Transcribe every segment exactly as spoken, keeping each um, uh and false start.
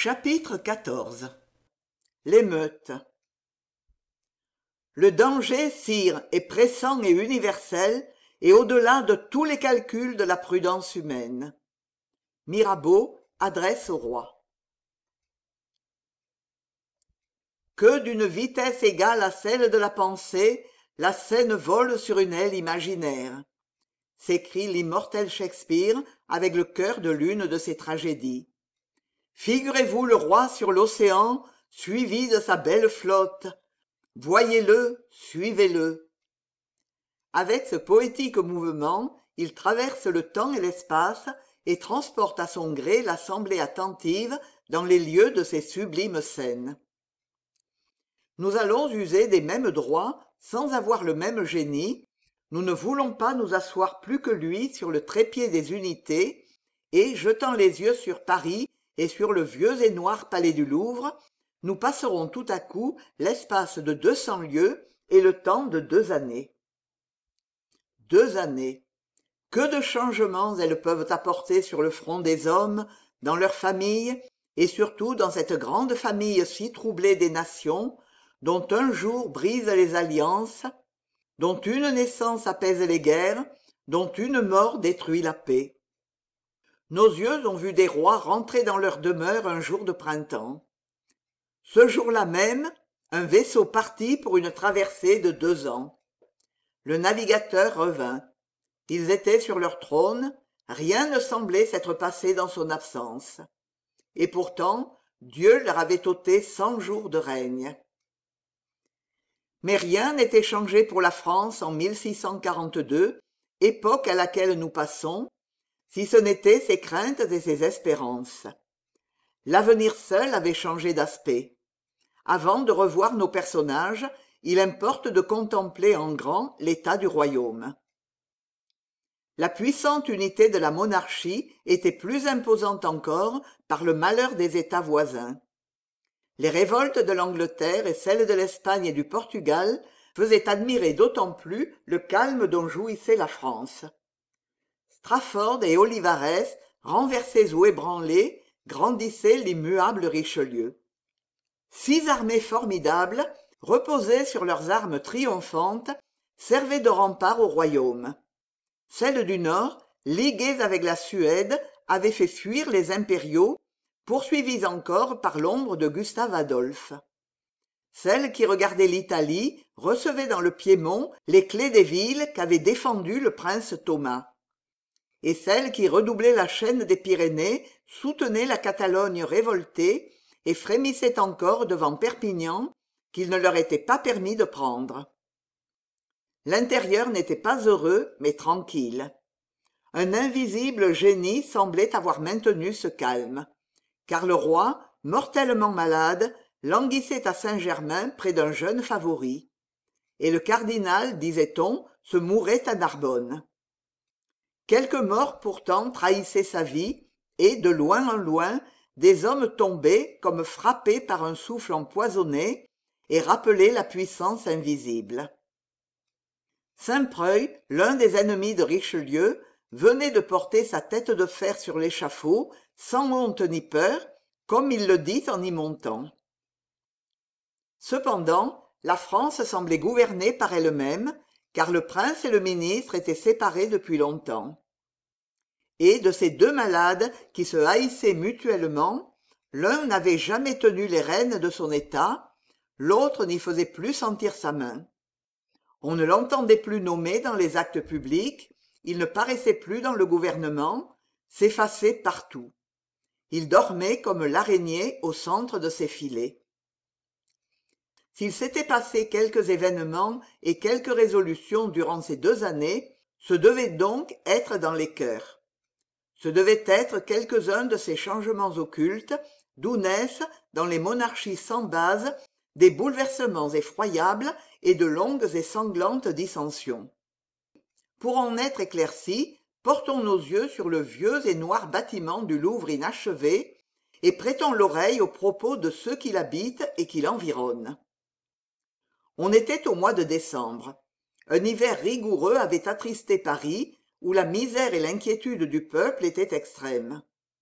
Chapitre quatorze. L'émeute. Le danger, sire, est pressant et universel, et au-delà de tous les calculs de la prudence humaine. Mirabeau, adresse au roi. Que d'une vitesse égale à celle de la pensée, la scène vole sur une aile imaginaire, s'écrie l'immortel Shakespeare avec le cœur de l'une de ses tragédies. Figurez-vous le roi sur l'océan, suivi de sa belle flotte. Voyez-le, suivez-le. Avec ce poétique mouvement, il traverse le temps et l'espace et transporte à son gré l'assemblée attentive dans les lieux de ces sublimes scènes. Nous allons user des mêmes droits sans avoir le même génie. Nous ne voulons pas nous asseoir plus que lui sur le trépied des unités et, jetant les yeux sur Paris et sur le vieux et noir palais du Louvre, nous passerons tout à coup l'espace de deux cents lieues et le temps de deux années. Deux années. Que de changements elles peuvent apporter sur le front des hommes, dans leurs familles, et surtout dans cette grande famille si troublée des nations, dont un jour brise les alliances, dont une naissance apaise les guerres, dont une mort détruit la paix. Nos yeux ont vu des rois rentrer dans leur demeure un jour de printemps. Ce jour-là même, un vaisseau partit pour une traversée de deux ans. Le navigateur revint. Ils étaient sur leur trône, rien ne semblait s'être passé dans son absence. Et pourtant, Dieu leur avait ôté cent jours de règne. Mais rien n'était changé pour la France en mille six cent quarante-deux, époque à laquelle nous passons, si ce n'étaient ses craintes et ses espérances. L'avenir seul avait changé d'aspect. Avant de revoir nos personnages, il importe de contempler en grand l'état du royaume. La puissante unité de la monarchie était plus imposante encore par le malheur des États voisins. Les révoltes de l'Angleterre et celles de l'Espagne et du Portugal faisaient admirer d'autant plus le calme dont jouissait la France. Strafford et Olivarez, renversés ou ébranlés, grandissaient l'immuable Richelieu. Six armées formidables, reposées sur leurs armes triomphantes, servaient de rempart au royaume. Celles du Nord, liguées avec la Suède, avaient fait fuir les impériaux, poursuivis encore par l'ombre de Gustave Adolphe. Celles qui regardaient l'Italie recevaient dans le Piémont les clés des villes qu'avait défendues le prince Thomas. Et celles qui redoublaient la chaîne des Pyrénées soutenaient la Catalogne révoltée et frémissaient encore devant Perpignan qu'il ne leur était pas permis de prendre. L'intérieur n'était pas heureux, mais tranquille. Un invisible génie semblait avoir maintenu ce calme, car le roi, mortellement malade, languissait à Saint-Germain près d'un jeune favori. Et le cardinal, disait-on, se mourait à Narbonne. Quelques morts pourtant trahissaient sa vie, et, de loin en loin, des hommes tombaient comme frappés par un souffle empoisonné et rappelaient la puissance invisible. Saint-Preuil, l'un des ennemis de Richelieu, venait de porter sa tête de fer sur l'échafaud, sans honte ni peur, comme il le dit en y montant. Cependant, la France semblait gouvernée par elle-même, car le prince et le ministre étaient séparés depuis longtemps. Et de ces deux malades qui se haïssaient mutuellement, l'un n'avait jamais tenu les rênes de son état, l'autre n'y faisait plus sentir sa main. On ne l'entendait plus nommer dans les actes publics, il ne paraissait plus dans le gouvernement, s'effaçait partout. Il dormait comme l'araignée au centre de ses filets. S'il s'était passé quelques événements et quelques résolutions durant ces deux années, ce devait donc être dans les cœurs. Ce devaient être quelques-uns de ces changements occultes, d'où naissent, dans les monarchies sans base, des bouleversements effroyables et de longues et sanglantes dissensions. Pour en être éclaircis, portons nos yeux sur le vieux et noir bâtiment du Louvre inachevé et prêtons l'oreille aux propos de ceux qui l'habitent et qui l'environnent. On était au mois de décembre. Un hiver rigoureux avait attristé Paris, où la misère et l'inquiétude du peuple étaient extrêmes.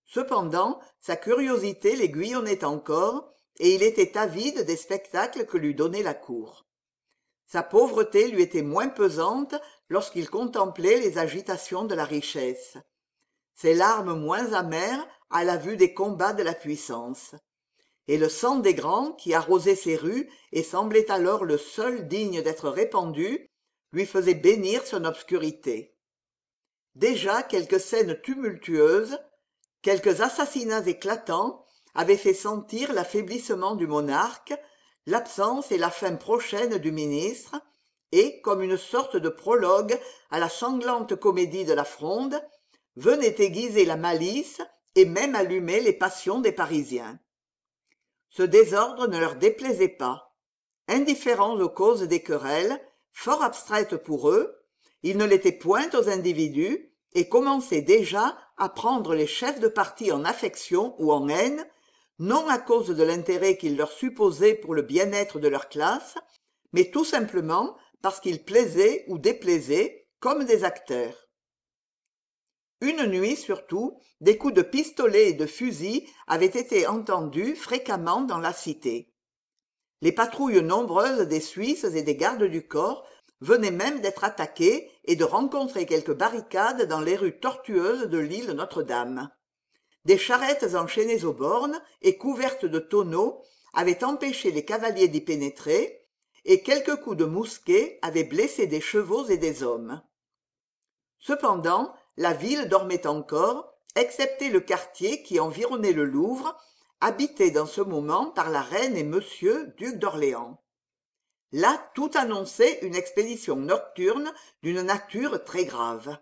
Cependant, sa curiosité l'aiguillonnait encore, et il était avide des spectacles que lui donnait la cour. Sa pauvreté lui était moins pesante lorsqu'il contemplait les agitations de la richesse, ses larmes moins amères à la vue des combats de la puissance. Et le sang des grands, qui arrosait ses rues et semblait alors le seul digne d'être répandu, lui faisait bénir son obscurité. Déjà quelques scènes tumultueuses, quelques assassinats éclatants avaient fait sentir l'affaiblissement du monarque, l'absence et la fin prochaine du ministre, et, comme une sorte de prologue à la sanglante comédie de la Fronde, venait aiguiser la malice et même allumer les passions des Parisiens. Ce désordre ne leur déplaisait pas. Indifférents aux causes des querelles, fort abstraites pour eux, ils ne l'étaient point aux individus et commençaient déjà à prendre les chefs de parti en affection ou en haine, non à cause de l'intérêt qu'ils leur supposaient pour le bien-être de leur classe, mais tout simplement parce qu'ils plaisaient ou déplaisaient comme des acteurs. Une nuit surtout, des coups de pistolet et de fusil avaient été entendus fréquemment dans la cité. Les patrouilles nombreuses des Suisses et des gardes du corps venaient même d'être attaquées et de rencontrer quelques barricades dans les rues tortueuses de l'île Notre-Dame. Des charrettes enchaînées aux bornes et couvertes de tonneaux avaient empêché les cavaliers d'y pénétrer, et quelques coups de mousquet avaient blessé des chevaux et des hommes. Cependant, la ville dormait encore, excepté le quartier qui environnait le Louvre, habité dans ce moment par la reine et monsieur, duc d'Orléans. Là, tout annonçait une expédition nocturne d'une nature très grave.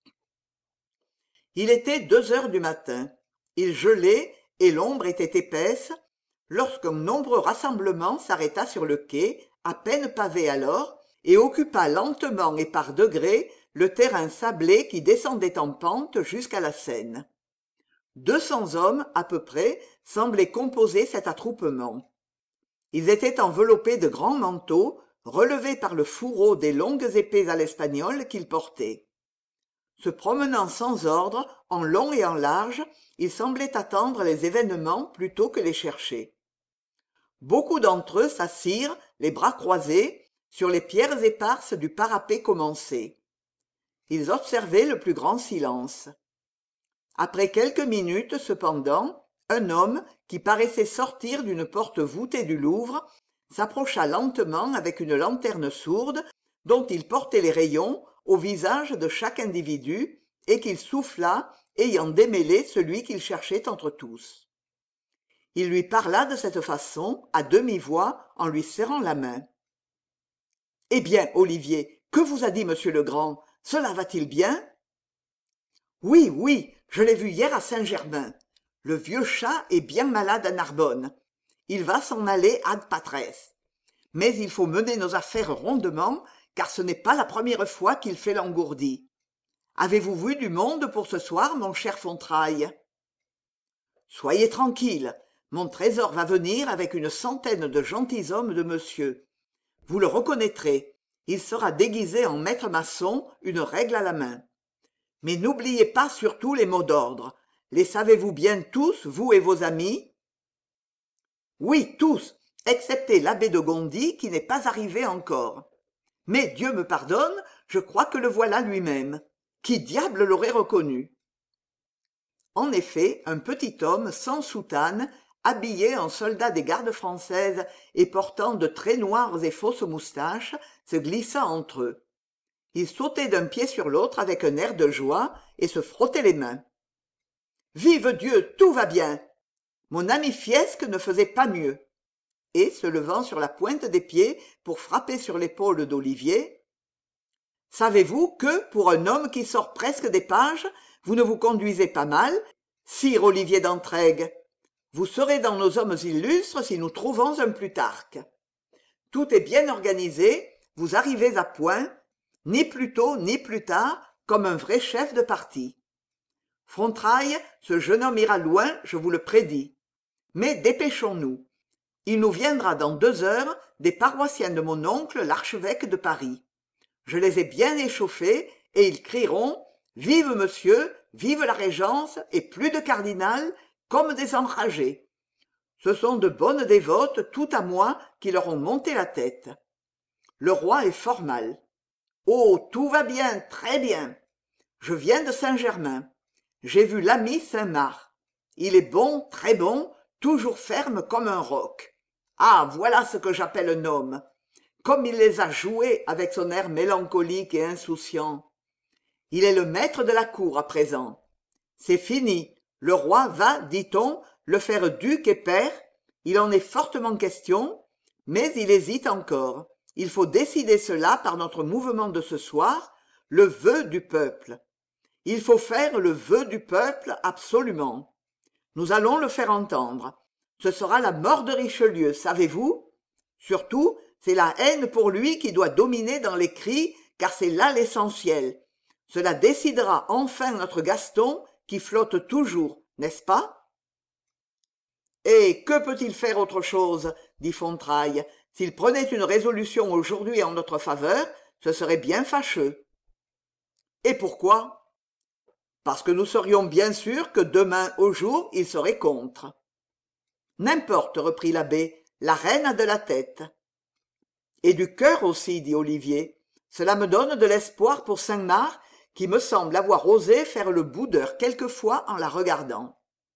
Il était deux heures du matin. Il gelait et l'ombre était épaisse, lorsqu'un nombreux rassemblement s'arrêta sur le quai, à peine pavé alors, et occupa lentement et par degrés le terrain sablé qui descendait en pente jusqu'à la Seine. Deux cents hommes, à peu près, semblaient composer cet attroupement. Ils étaient enveloppés de grands manteaux, relevés par le fourreau des longues épées à l'espagnol qu'ils portaient. Se promenant sans ordre, en long et en large, ils semblaient attendre les événements plutôt que les chercher. Beaucoup d'entre eux s'assirent, les bras croisés, sur les pierres éparses du parapet commencé. Ils observaient le plus grand silence. Après quelques minutes, cependant, un homme, qui paraissait sortir d'une porte voûtée du Louvre, s'approcha lentement avec une lanterne sourde, dont il portait les rayons, au visage de chaque individu, et qu'il souffla, ayant démêlé celui qu'il cherchait entre tous. Il lui parla de cette façon, à demi-voix, en lui serrant la main. « Eh bien, Olivier, que vous a dit monsieur Legrand ? Cela va-t-il bien ?»« Oui, oui, je l'ai vu hier à Saint-Germain. Le vieux chat est bien malade à Narbonne. Il va s'en aller ad patresse. Mais il faut mener nos affaires rondement, car ce n'est pas la première fois qu'il fait l'engourdi. Avez-vous vu du monde pour ce soir, mon cher Fontrailles ? Soyez tranquille, mon trésor va venir avec une centaine de gentilshommes de monsieur. Vous le reconnaîtrez, il sera déguisé en maître maçon, une règle à la main. Mais n'oubliez pas surtout les mots d'ordre. Les savez-vous bien tous, vous et vos amis ? Oui, tous, excepté l'abbé de Gondy qui n'est pas arrivé encore. Mais Dieu me pardonne, je crois que le voilà lui-même. Qui diable l'aurait reconnu ? En effet, un petit homme sans soutane, habillé en soldat des gardes françaises et portant de très noires et fausses moustaches, se glissa entre eux. Il sautait d'un pied sur l'autre avec un air de joie et se frottait les mains. « Vive Dieu, tout va bien ! Mon ami Fiesque ne faisait pas mieux. » Et, se levant sur la pointe des pieds pour frapper sur l'épaule d'Olivier, « Savez-vous que, pour un homme qui sort presque des pages, vous ne vous conduisez pas mal, sire Olivier d'Entraigues. Vous serez dans nos hommes illustres si nous trouvons un Plutarque. Tout est bien organisé, vous arrivez à point, ni plus tôt ni plus tard, comme un vrai chef de parti. Fontrailles, ce jeune homme ira loin, je vous le prédis. Mais dépêchons-nous. Il nous viendra dans deux heures des paroissiens de mon oncle l'archevêque de Paris. Je les ai bien échauffés et ils crieront Vive monsieur, vive la régence, et plus de cardinal, comme des enragés. Ce sont de bonnes dévotes, tout à moi, qui leur ont monté la tête. Le roi est fort mal. Oh, tout va bien, très bien. Je viens de Saint-Germain. J'ai vu l'ami Saint-Marc. Il est bon, très bon, toujours ferme comme un roc. Ah, voilà ce que j'appelle un homme. Comme il les a joués avec son air mélancolique et insouciant. Il est le maître de la cour à présent. C'est fini. Le roi va, dit-on, le faire duc et pair. Il en est fortement question, mais il hésite encore. Il faut décider cela par notre mouvement de ce soir, le vœu du peuple. Il faut faire le vœu du peuple absolument. Nous allons le faire entendre. Ce sera la mort de Richelieu, savez-vous? Surtout, c'est la haine pour lui qui doit dominer dans les cris, car c'est là l'essentiel. Cela décidera enfin notre Gaston, qui flotte toujours, n'est-ce pas? Et que peut-il faire autre chose? Dit Fontrailles. S'il prenait une résolution aujourd'hui en notre faveur, ce serait bien fâcheux. Et pourquoi? Parce que nous serions bien sûrs que demain au jour il serait contre. N'importe, reprit l'abbé, la reine a de la tête. Et du cœur aussi, dit Olivier. Cela me donne de l'espoir pour Saint-Marc, qui me semble avoir osé faire le boudeur quelquefois en la regardant.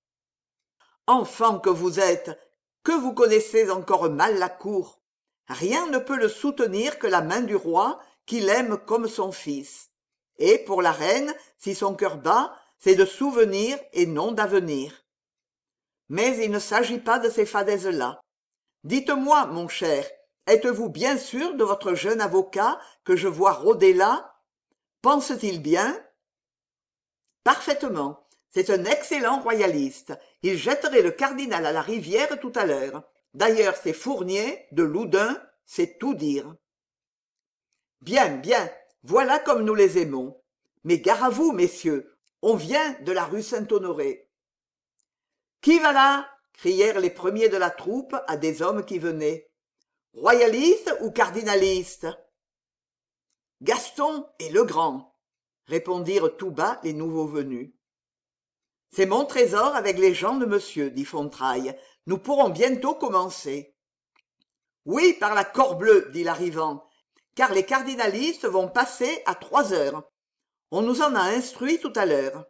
Enfant que vous êtes, que vous connaissez encore mal la cour. Rien ne peut le soutenir que la main du roi, qui l'aime comme son fils. Et pour la reine, si son cœur bat, c'est de souvenir et non d'avenir. Mais il ne s'agit pas de ces fadaises-là. Dites-moi, mon cher, êtes-vous bien sûr de votre jeune avocat que je vois rôder là? Pense-t-il bien? Parfaitement. C'est un excellent royaliste. Il jetterait le cardinal à la rivière tout à l'heure. D'ailleurs, c'est Fournier, de Loudun, c'est tout dire. Bien, bien, voilà comme nous les aimons. Mais gare à vous, messieurs, on vient de la rue Saint-Honoré. Qui va là? Crièrent les premiers de la troupe à des hommes qui venaient. Royaliste ou cardinaliste? Gaston et Legrand, répondirent tout bas les nouveaux venus. C'est mon trésor avec les gens de monsieur, dit Fontrailles. Nous pourrons bientôt commencer. Oui, par la corbleu, dit l'arrivant, car les cardinalistes vont passer à trois heures. On nous en a instruit tout à l'heure.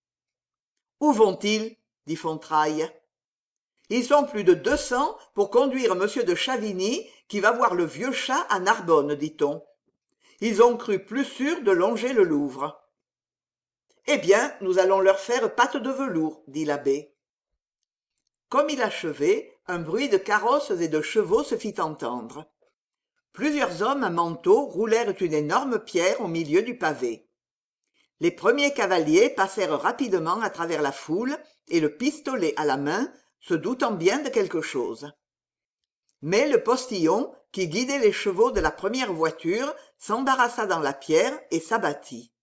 Où vont-ils? dit Fontrailles. Ils sont plus de deux cents pour conduire monsieur de Chavigny qui va voir le vieux chat à Narbonne, dit-on. Ils ont cru plus sûr de longer le Louvre. Eh bien, nous allons leur faire patte de velours, dit l'abbé. Comme il achevait, un bruit de carrosses et de chevaux se fit entendre. Plusieurs hommes à manteau roulèrent une énorme pierre au milieu du pavé. Les premiers cavaliers passèrent rapidement à travers la foule et le pistolet à la main, se doutant bien de quelque chose. Mais le postillon, qui guidait les chevaux de la première voiture, s'embarrassa dans la pierre et s'abattit.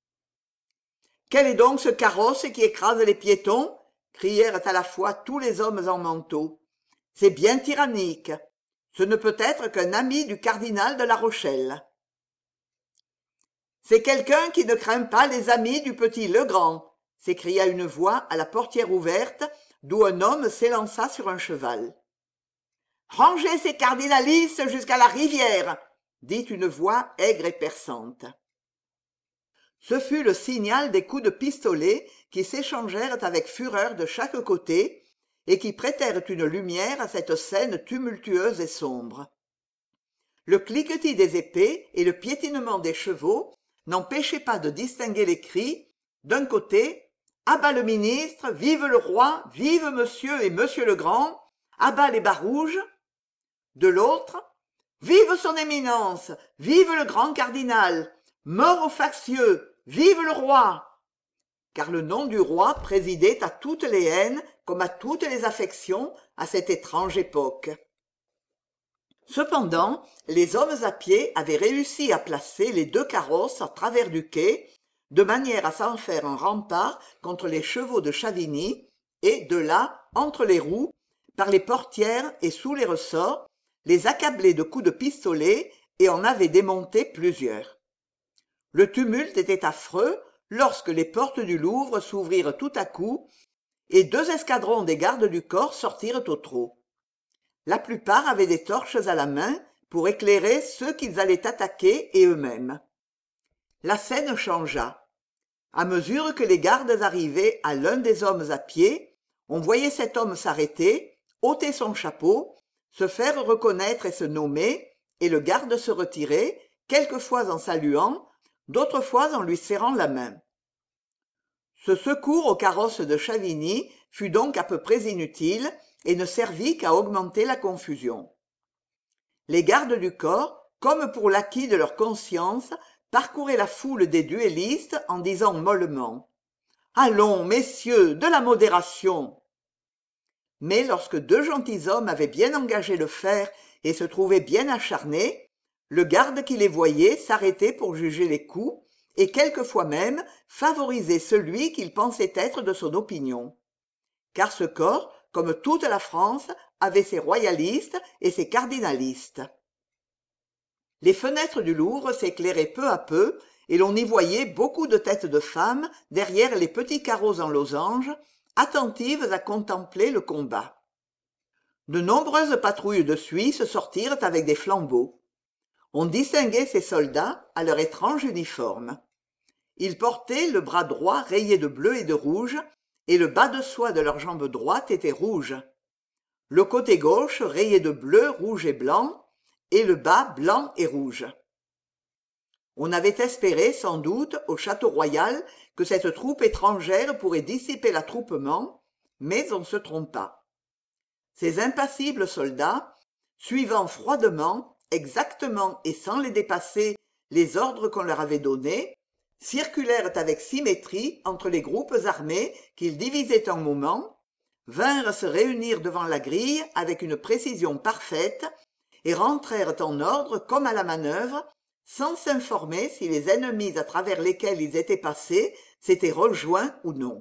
« Quel est donc ce carrosse qui écrase les piétons ?» crièrent à la fois tous les hommes en manteau. « C'est bien tyrannique. Ce ne peut être qu'un ami du cardinal de La Rochelle. »« C'est quelqu'un qui ne craint pas les amis du petit Legrand !» s'écria une voix à la portière ouverte, d'où un homme s'élança sur un cheval. « Rangez ces cardinalistes jusqu'à la rivière !» dit une voix aigre et perçante. Ce fut le signal des coups de pistolet qui s'échangèrent avec fureur de chaque côté et qui prêtèrent une lumière à cette scène tumultueuse et sombre. Le cliquetis des épées et le piétinement des chevaux n'empêchaient pas de distinguer les cris, d'un côté « À bas le ministre, vive le roi, vive monsieur et monsieur le grand, à bas les bas rouges !» De l'autre « Vive son éminence, vive le grand cardinal, mort aux factieux, vive le roi !» Car le nom du roi présidait à toutes les haines comme à toutes les affections à cette étrange époque. Cependant, les hommes à pied avaient réussi à placer les deux carrosses à travers du quai, de manière à s'en faire un rempart contre les chevaux de Chavigny, et de là, entre les roues, par les portières et sous les ressorts, les accablaient de coups de pistolet et en avaient démonté plusieurs. Le tumulte était affreux, lorsque les portes du Louvre s'ouvrirent tout à coup, et deux escadrons des gardes du corps sortirent au trot. La plupart avaient des torches à la main pour éclairer ceux qu'ils allaient attaquer et eux-mêmes. La scène changea. À mesure que les gardes arrivaient à l'un des hommes à pied, on voyait cet homme s'arrêter, ôter son chapeau, se faire reconnaître et se nommer, et le garde se retirer, quelquefois en saluant, d'autres fois en lui serrant la main. Ce secours au carrosse de Chavigny fut donc à peu près inutile et ne servit qu'à augmenter la confusion. Les gardes du corps, comme pour l'acquit de leur conscience, parcouraient la foule des duellistes en disant mollement « Allons, messieurs, de la modération !» Mais lorsque deux gentilshommes avaient bien engagé le fer et se trouvaient bien acharnés, le garde qui les voyait s'arrêtait pour juger les coups et quelquefois même favoriser celui qu'il pensait être de son opinion. Car ce corps, comme toute la France, avait ses royalistes et ses cardinalistes. Les fenêtres du Louvre s'éclairaient peu à peu et l'on y voyait beaucoup de têtes de femmes derrière les petits carreaux en losange, attentives à contempler le combat. De nombreuses patrouilles de Suisse sortirent avec des flambeaux. On distinguait ces soldats à leur étrange uniforme. Ils portaient le bras droit rayé de bleu et de rouge, et le bas de soie de leur jambe droite était rouge. Le côté gauche rayé de bleu, rouge et blanc, et le bas blanc et rouge. On avait espéré, sans doute, au château royal, que cette troupe étrangère pourrait dissiper l'attroupement, mais on se trompa. Ces impassibles soldats, suivant froidement, exactement et sans les dépasser, les ordres qu'on leur avait donnés, circulèrent avec symétrie entre les groupes armés qu'ils divisaient en moments, vinrent se réunir devant la grille avec une précision parfaite et rentrèrent en ordre comme à la manœuvre, sans s'informer si les ennemis à travers lesquels ils étaient passés s'étaient rejoints ou non.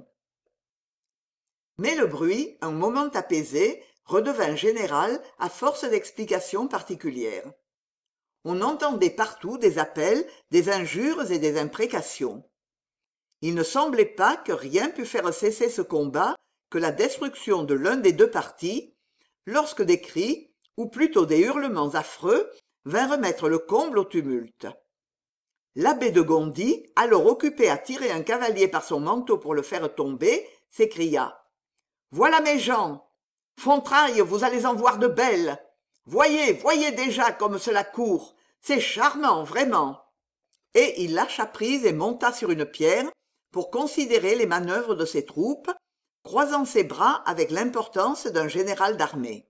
Mais le bruit, un moment apaisé, redevint général à force d'explications particulières. On entendait partout des appels, des injures et des imprécations. Il ne semblait pas que rien pût faire cesser ce combat que la destruction de l'un des deux partis, lorsque des cris, ou plutôt des hurlements affreux, vinrent mettre le comble au tumulte. L'abbé de Gondi, alors occupé à tirer un cavalier par son manteau pour le faire tomber, s'écria « Voilà mes gens! Fontrailles, vous allez en voir de belles! Voyez, voyez déjà comme cela court! C'est charmant, vraiment !» Et il lâcha prise et monta sur une pierre pour considérer les manœuvres de ses troupes, croisant ses bras avec l'importance d'un général d'armée.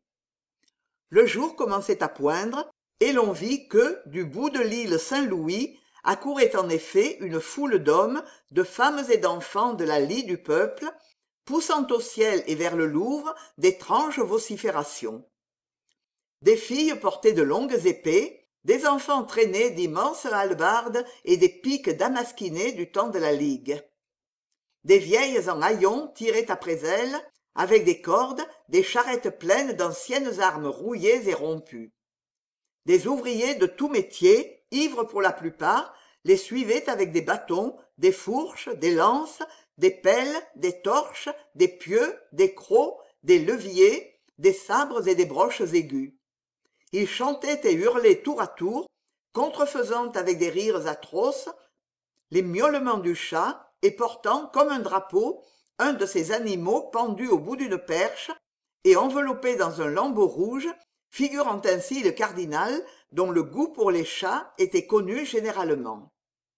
Le jour commençait à poindre, et l'on vit que, du bout de l'île Saint-Louis, accourait en effet une foule d'hommes, de femmes et d'enfants de la lie du peuple, poussant au ciel et vers le Louvre d'étranges vociférations. Des filles portaient de longues épées, des enfants traînaient d'immenses hallebardes et des piques damasquinées du temps de la Ligue. Des vieilles en haillons tiraient après elles, avec des cordes, des charrettes pleines d'anciennes armes rouillées et rompues. Des ouvriers de tout métier, ivres pour la plupart, les suivaient avec des bâtons, des fourches, des lances, des pelles, des torches, des pieux, des crocs, des leviers, des sabres et des broches aiguës. Ils chantaient et hurlaient tour à tour, contrefaisant avec des rires atroces les miaulements du chat et portant comme un drapeau un de ces animaux pendus au bout d'une perche et enveloppé dans un lambeau rouge, figurant ainsi le cardinal dont le goût pour les chats était connu généralement.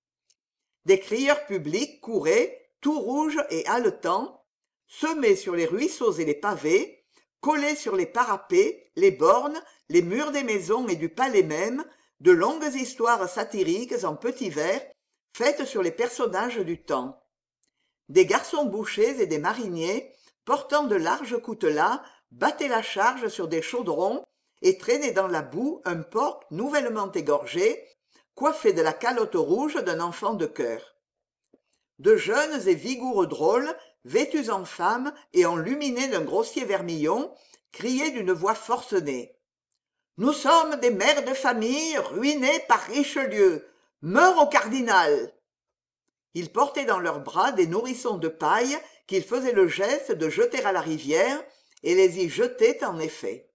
Des crieurs publics couraient, tout rouges et haletants, semés sur les ruisseaux et les pavés, collés sur les parapets, les bornes, les murs des maisons et du palais même, de longues histoires satiriques en petits vers, faites sur les personnages du temps. Des garçons bouchers et des mariniers, portant de larges coutelas, battaient la charge sur des chaudrons et traînaient dans la boue un porc nouvellement égorgé, coiffé de la calotte rouge d'un enfant de chœur. De jeunes et vigoureux drôles, vêtus en femmes et enluminés d'un grossier vermillon, criaient d'une voix forcenée. « Nous sommes des mères de famille ruinées par Richelieu. Meurs au cardinal !» Ils portaient dans leurs bras des nourrissons de paille qu'ils faisaient le geste de jeter à la rivière, et les y jetaient en effet.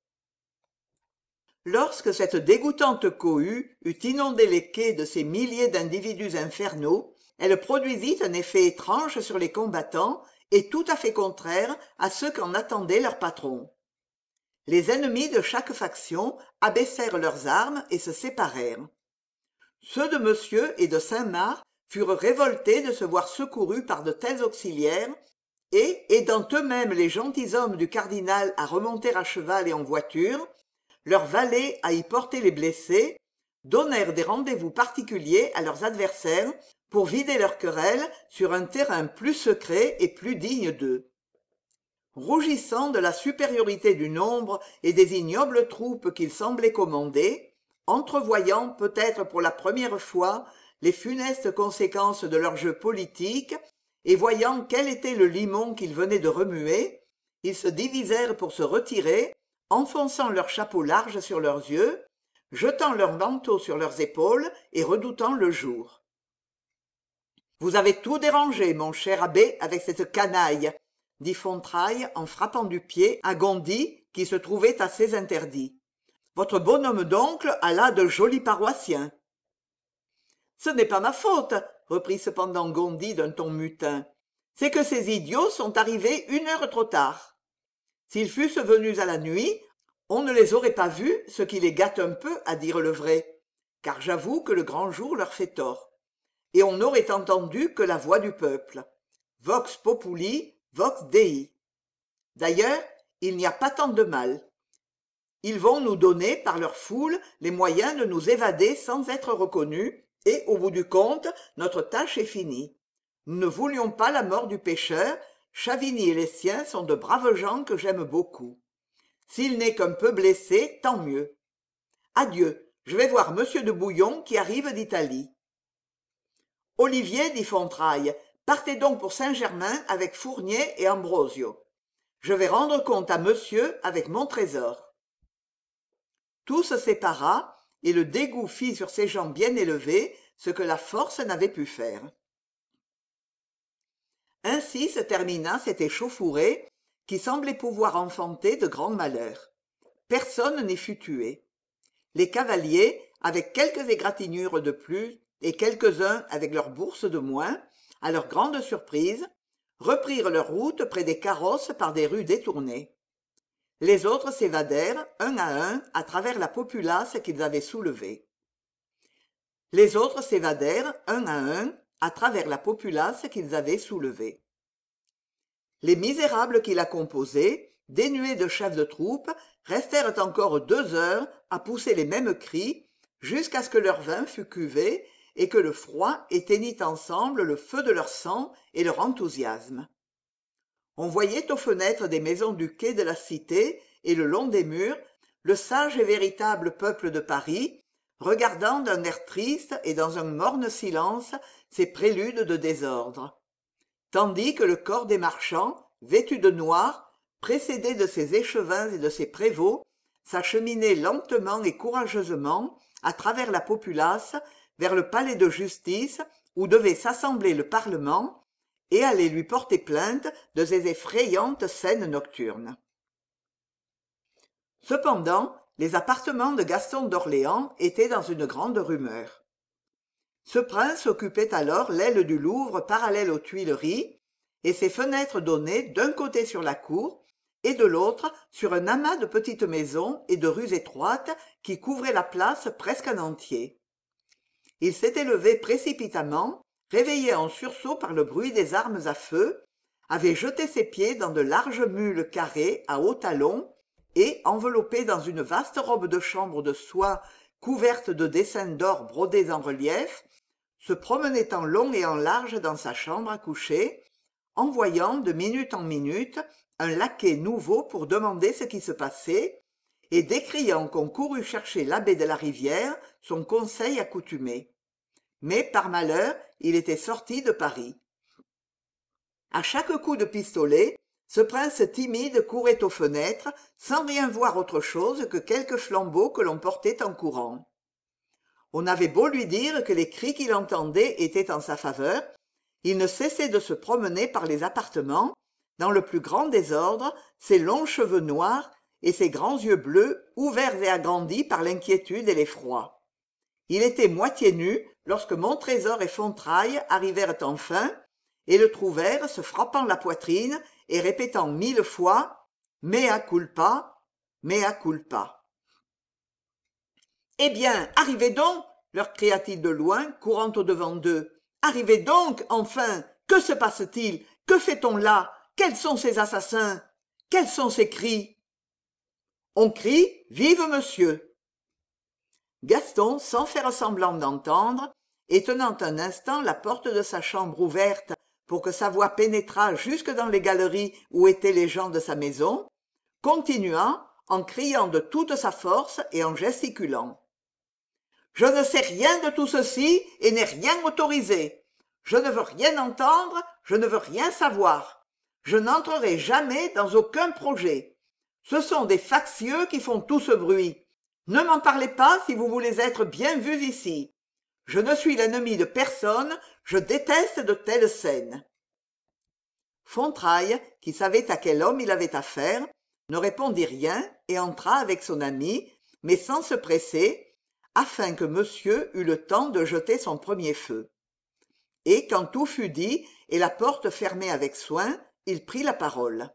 Lorsque cette dégoûtante cohue eut inondé les quais de ces milliers d'individus infernaux, elle produisit un effet étrange sur les combattants et tout à fait contraire à ce qu'en attendait leur patron. Les ennemis de chaque faction abaissèrent leurs armes et se séparèrent. Ceux de Monsieur et de Saint-Marc furent révoltés de se voir secourus par de tels auxiliaires, et, aidant eux-mêmes les gentilshommes du cardinal à remonter à cheval et en voiture, leurs valets à y porter les blessés, donnèrent des rendez-vous particuliers à leurs adversaires pour vider leur querelle sur un terrain plus secret et plus digne d'eux. Rougissant de la supériorité du nombre et des ignobles troupes qu'ils semblaient commander, entrevoyant peut-être pour la première fois les funestes conséquences de leur jeu politique et voyant quel était le limon qu'ils venaient de remuer, ils se divisèrent pour se retirer, enfonçant leurs chapeaux larges sur leurs yeux, jetant leurs manteaux sur leurs épaules et redoutant le jour. « Vous avez tout dérangé, mon cher abbé, avec cette canaille, » dit Fontrailles en frappant du pied à Gondy qui se trouvait assez interdit. « Votre bonhomme d'oncle a là de jolis paroissiens. »« Ce n'est pas ma faute, » reprit cependant Gondy d'un ton mutin. « C'est que ces idiots sont arrivés une heure trop tard. S'ils fussent venus à la nuit, on ne les aurait pas vus, ce qui les gâte un peu, à dire le vrai, car j'avoue que le grand jour leur fait tort. Et on n'aurait entendu que la voix du peuple. Vox populi, vox Dei. D'ailleurs, il n'y a pas tant de mal. Ils vont nous donner, par leur foule, les moyens de nous évader sans être reconnus, et, au bout du compte, notre tâche est finie. Nous ne voulions pas la mort du pécheur. Chavigny et les siens sont de braves gens que j'aime beaucoup. S'il n'est qu'un peu blessé, tant mieux. Adieu, je vais voir monsieur de Bouillon qui arrive d'Italie. Olivier, dit Fontrailles, partez donc pour Saint-Germain avec Fournier et Ambrosio. Je vais rendre compte à monsieur avec mon trésor. Tout se sépara, et le dégoût fit sur ces gens bien élevés ce que la force n'avait pu faire. Ainsi se termina cette échauffourée qui semblait pouvoir enfanter de grands malheurs. Personne n'y fut tué. Les cavaliers, avec quelques égratignures de plus et quelques-uns avec leurs bourses de moins, à leur grande surprise, reprirent leur route près des carrosses par des rues détournées. Les autres s'évadèrent, un à un, à travers la populace qu'ils avaient soulevée. Les autres s'évadèrent, un à un, à travers la populace qu'ils avaient soulevée. Les misérables qui la composaient, dénués de chefs de troupe, restèrent encore deux heures à pousser les mêmes cris, jusqu'à ce que leur vin fût cuvé et que le froid éteignît ensemble le feu de leur sang et leur enthousiasme. On voyait aux fenêtres des maisons du quai de la Cité et le long des murs le sage et véritable peuple de Paris, regardant d'un air triste et dans un morne silence ces préludes de désordre. Tandis que le corps des marchands, vêtus de noir, précédé de ses échevins et de ses prévôts, s'acheminait lentement et courageusement à travers la populace vers le palais de justice où devait s'assembler le Parlement et aller lui porter plainte de ces effrayantes scènes nocturnes. Cependant, les appartements de Gaston d'Orléans étaient dans une grande rumeur. Ce prince occupait alors l'aile du Louvre parallèle aux Tuileries, et ses fenêtres donnaient d'un côté sur la cour et de l'autre sur un amas de petites maisons et de rues étroites qui couvraient la place presque en entier. Il s'était levé précipitamment, réveillé en sursaut par le bruit des armes à feu, avait jeté ses pieds dans de larges mules carrées à hauts talons et, enveloppé dans une vaste robe de chambre de soie couverte de dessins d'or brodés en relief, se promenait en long et en large dans sa chambre à coucher, envoyant de minute en minute un laquais nouveau pour demander ce qui se passait, et décriant qu'on courût chercher l'abbé de la Rivière, son conseil accoutumé. Mais, par malheur, il était sorti de Paris. À chaque coup de pistolet, ce prince timide courait aux fenêtres, sans rien voir autre chose que quelques flambeaux que l'on portait en courant. On avait beau lui dire que les cris qu'il entendait étaient en sa faveur, Il ne cessait de se promener par les appartements, dans le plus grand désordre, ses longs cheveux noirs et ses grands yeux bleus ouverts et agrandis par l'inquiétude et l'effroi. Il était moitié nu lorsque Montrésor et Fontrailles arrivèrent enfin et le trouvèrent se frappant la poitrine et répétant mille fois « Mea culpa, mea culpa ». « Eh bien, arrivez donc !» leur cria-t-il de loin, courant au-devant d'eux. « Arrivez donc, enfin ! Que se passe-t-il ? Que fait-on là ? Quels sont ces assassins ? Quels sont ces cris ?» On crie « Vive monsieur !» Gaston, sans faire semblant d'entendre, et tenant un instant la porte de sa chambre ouverte pour que sa voix pénétrât jusque dans les galeries où étaient les gens de sa maison, continua en criant de toute sa force et en gesticulant. « Je ne sais rien de tout ceci et n'ai rien autorisé. Je ne veux rien entendre, je ne veux rien savoir. Je n'entrerai jamais dans aucun projet. Ce sont des factieux qui font tout ce bruit. Ne m'en parlez pas si vous voulez être bien vus ici. Je ne suis l'ennemi de personne, je déteste de telles scènes. » Fontrailles, qui savait à quel homme il avait affaire, ne répondit rien et entra avec son ami, mais sans se presser, afin que monsieur eût le temps de jeter son premier feu. Et quand tout fut dit et la porte fermée avec soin, il prit la parole.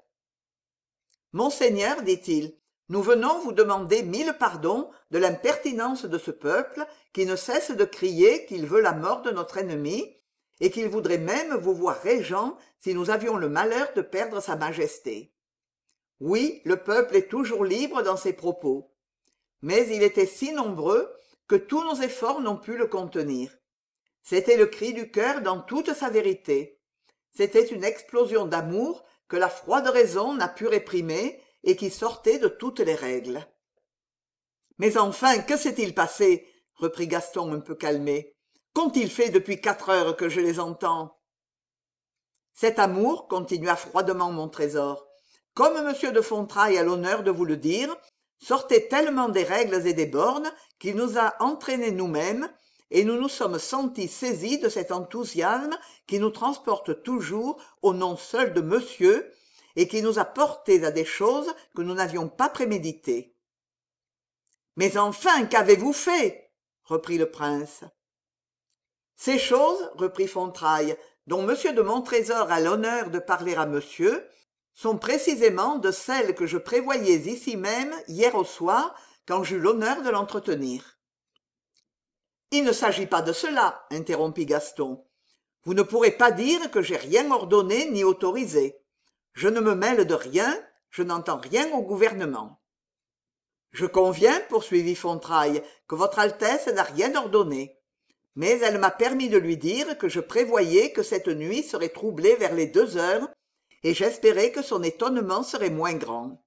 « Monseigneur, dit-il, nous venons vous demander mille pardons de l'impertinence de ce peuple qui ne cesse de crier qu'il veut la mort de notre ennemi et qu'il voudrait même vous voir régent si nous avions le malheur de perdre sa majesté. Oui, le peuple est toujours libre dans ses propos. Mais il était si nombreux que tous nos efforts n'ont pu le contenir. C'était le cri du cœur dans toute sa vérité. C'était une explosion d'amour que la froide raison n'a pu réprimer et qui sortait de toutes les règles. « Mais enfin, que s'est-il passé ?» reprit Gaston un peu calmé. « Qu'ont-ils fait depuis quatre heures que je les entends ?» Cet amour, continua froidement Montrésor, comme M. de Fontrailles a l'honneur de vous le dire, sortait tellement des règles et des bornes qu'il nous a entraînés nous-mêmes, et nous nous sommes sentis saisis de cet enthousiasme qui nous transporte toujours au nom seul de monsieur et qui nous a portés à des choses que nous n'avions pas préméditées. « Mais enfin, qu'avez-vous fait ?» reprit le prince. « Ces choses, reprit Fontrailles, dont monsieur de Montrésor a l'honneur de parler à monsieur, sont précisément de celles que je prévoyais ici même hier au soir quand j'eus l'honneur de l'entretenir. » « Il ne s'agit pas de cela, interrompit Gaston. Vous ne pourrez pas dire que j'ai rien ordonné ni autorisé. Je ne me mêle de rien, je n'entends rien au gouvernement. Je conviens, poursuivit Fontrailles, que votre Altesse n'a rien ordonné. Mais elle m'a permis de lui dire que je prévoyais que cette nuit serait troublée vers les deux heures, et j'espérais que son étonnement serait moins grand.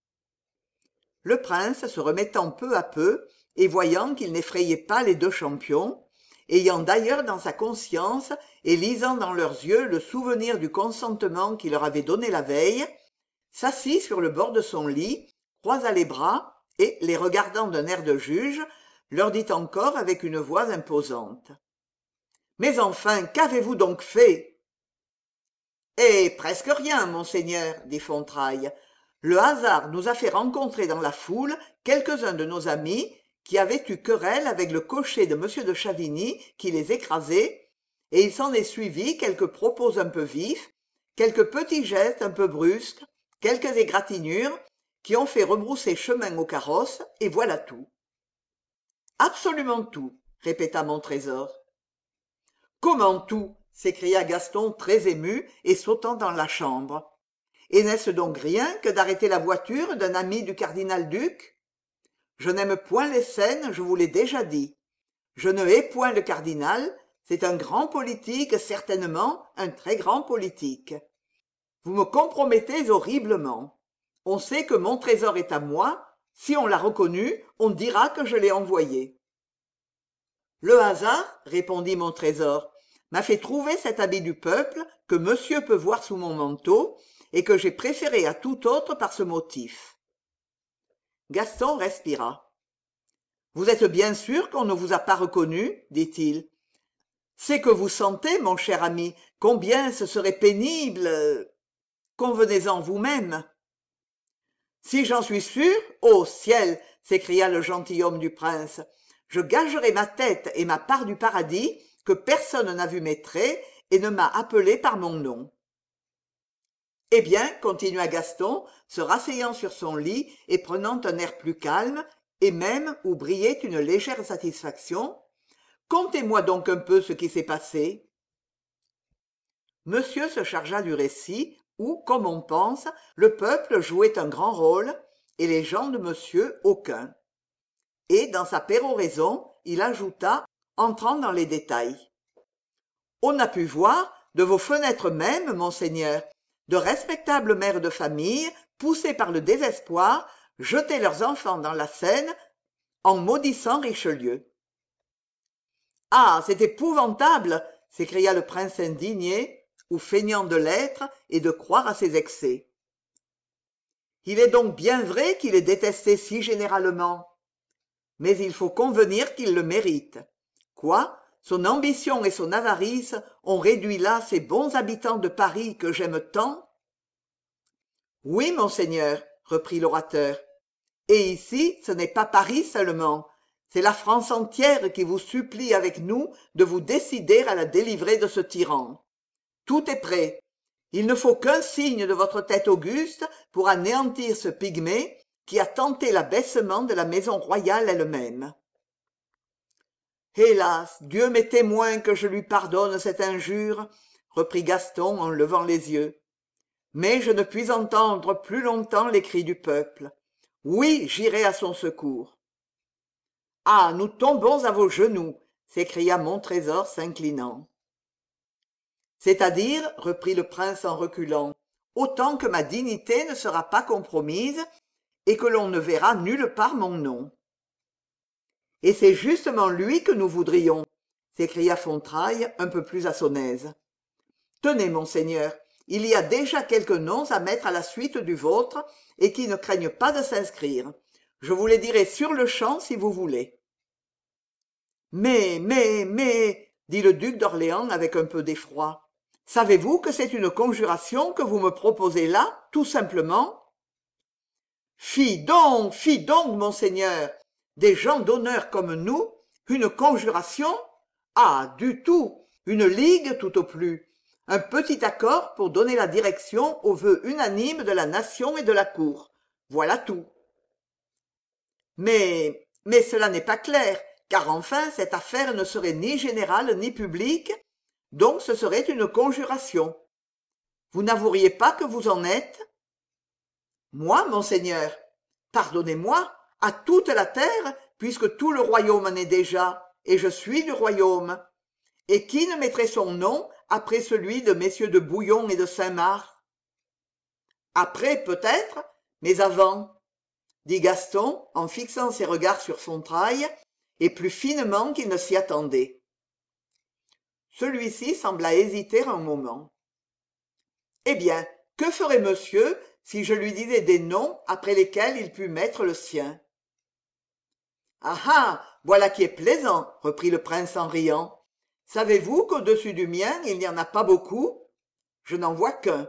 Le prince, se remettant peu à peu, et voyant qu'il n'effrayait pas les deux champions, ayant d'ailleurs dans sa conscience et lisant dans leurs yeux le souvenir du consentement qu'il leur avait donné la veille, s'assit sur le bord de son lit, croisa les bras et, les regardant d'un air de juge, leur dit encore avec une voix imposante. « Mais enfin, qu'avez-vous donc fait ?»« Eh, presque rien, monseigneur, dit Fontrailles. Le hasard nous a fait rencontrer dans la foule quelques-uns de nos amis qui avaient eu querelle avec le cocher de M. de Chavigny qui les écrasait, et il s'en est suivi quelques propos un peu vifs, quelques petits gestes un peu brusques, quelques égratignures qui ont fait rebrousser chemin au carrosse, et voilà tout. »« Absolument tout, » répéta Montrésor. « Comment tout ?» s'écria Gaston très ému et sautant dans la chambre. « Et n'est-ce donc rien que d'arrêter la voiture d'un ami du cardinal-duc ? Je n'aime point les scènes, je vous l'ai déjà dit. Je ne hais point le cardinal, c'est un grand politique, certainement, un très grand politique. Vous me compromettez horriblement. On sait que mon trésor est à moi, si on l'a reconnu, on dira que je l'ai envoyé. »« Le hasard, répondit Montrésor, m'a fait trouver cet habit du peuple que monsieur peut voir sous mon manteau et que j'ai préféré à tout autre par ce motif. » Gaston respira. « Vous êtes bien sûr qu'on ne vous a pas reconnu, dit-il. c'est que vous sentez, mon cher ami, combien ce serait pénible. euh, Convenez-en vous-même. Si j'en suis sûr, ô ciel, s'écria le gentilhomme du prince, je gagerai ma tête et ma part du paradis que personne n'a vu mes traits et ne m'a appelé par mon nom. Eh bien, continua Gaston, se rasseyant sur son lit et prenant un air plus calme, et même où brillait une légère satisfaction, contez-moi donc un peu ce qui s'est passé. Monsieur se chargea du récit, où, comme on pense, le peuple jouait un grand rôle, et les gens de monsieur aucun. Et, dans sa péroraison, il ajouta, entrant dans les détails. On a pu voir, de vos fenêtres même, monseigneur, de respectables mères de famille, poussées par le désespoir, jeter leurs enfants dans la Seine en maudissant Richelieu. « Ah, c'est épouvantable !» s'écria le prince indigné, ou feignant de l'être et de croire à ses excès. « Il est donc bien vrai qu'il est détesté si généralement. Mais il faut convenir qu'il le mérite. Quoi ? Son ambition et son avarice ont réduit là ces bons habitants de Paris que j'aime tant ? Oui, monseigneur, reprit l'orateur. Et ici, ce n'est pas Paris seulement, c'est la France entière qui vous supplie avec nous de vous décider à la délivrer de ce tyran. Tout est prêt. Il ne faut qu'un signe de votre tête auguste pour anéantir ce pygmée qui a tenté l'abaissement de la maison royale elle-même. Hélas, Dieu m'est témoin que je lui pardonne cette injure, reprit Gaston en levant les yeux. Mais je ne puis entendre plus longtemps les cris du peuple. Oui, j'irai à son secours. Ah, nous tombons à vos genoux, s'écria Montrésor s'inclinant. C'est-à-dire, reprit le prince en reculant, autant que ma dignité ne sera pas compromise et que l'on ne verra nulle part mon nom. Et c'est justement lui que nous voudrions, s'écria Fontrailles un peu plus à son aise. Tenez, monseigneur, il y a déjà quelques noms à mettre à la suite du vôtre et qui ne craignent pas de s'inscrire. Je vous les dirai sur-le-champ si vous voulez. Mais, mais, mais, dit le duc d'Orléans avec un peu d'effroi, savez-vous que c'est une conjuration que vous me proposez là, tout simplement? Fi donc, fi donc, monseigneur, des gens d'honneur comme nous, une conjuration? Ah, du tout, une ligue tout au plus, un petit accord pour donner la direction aux vœux unanimes de la nation et de la cour. Voilà tout. Mais, mais cela n'est pas clair, car enfin cette affaire ne serait ni générale ni publique, donc ce serait une conjuration. Vous n'avoueriez pas que vous en êtes? Moi, monseigneur? Pardonnez-moi, à toute la terre, puisque tout le royaume en est déjà, et je suis du royaume. Et qui ne mettrait son nom après celui de messieurs de Bouillon et de Saint-Marc? Après, peut-être, mais avant, dit Gaston en fixant ses regards sur Fontrailles, et plus finement qu'il ne s'y attendait. Celui-ci sembla hésiter un moment. Eh bien, que ferait monsieur si je lui disais des noms après lesquels il pût mettre le sien? Ah ah, voilà qui est plaisant, reprit le prince en riant. Savez-vous qu'au-dessus du mien, il n'y en a pas beaucoup? Je n'en vois qu'un.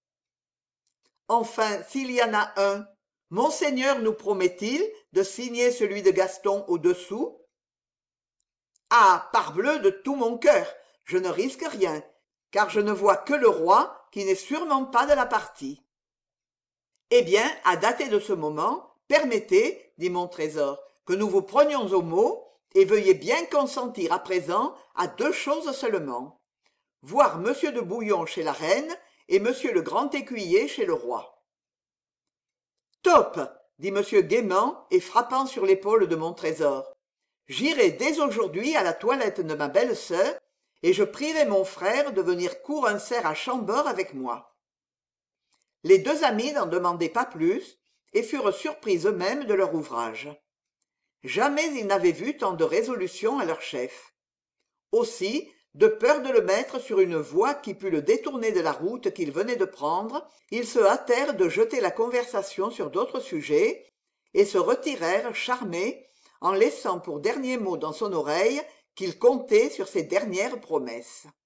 Enfin, s'il y en a un, monseigneur nous promet-il de signer celui de Gaston au-dessous? Ah, parbleu de tout mon cœur, je ne risque rien, car je ne vois que le roi qui n'est sûrement pas de la partie. Eh bien, à dater de ce moment, permettez, dit Montrésor, que nous vous prenions au mot, et veuillez bien consentir à présent à deux choses seulement. Voir monsieur de Bouillon chez la reine et monsieur le grand écuyer chez le roi. Top, dit monsieur gaiement et frappant sur l'épaule de Montrésor. J'irai dès aujourd'hui à la toilette de ma belle-sœur et je prierai mon frère de venir cour un cerf à Chambord avec moi. Les deux amis n'en demandaient pas plus et furent surpris eux-mêmes de leur ouvrage. Jamais ils n'avaient vu tant de résolution à leur chef. Aussi, de peur de le mettre sur une voie qui pût le détourner de la route qu'il venait de prendre, ils se hâtèrent de jeter la conversation sur d'autres sujets et se retirèrent charmés en laissant pour dernier mot dans son oreille qu'il comptait sur ses dernières promesses.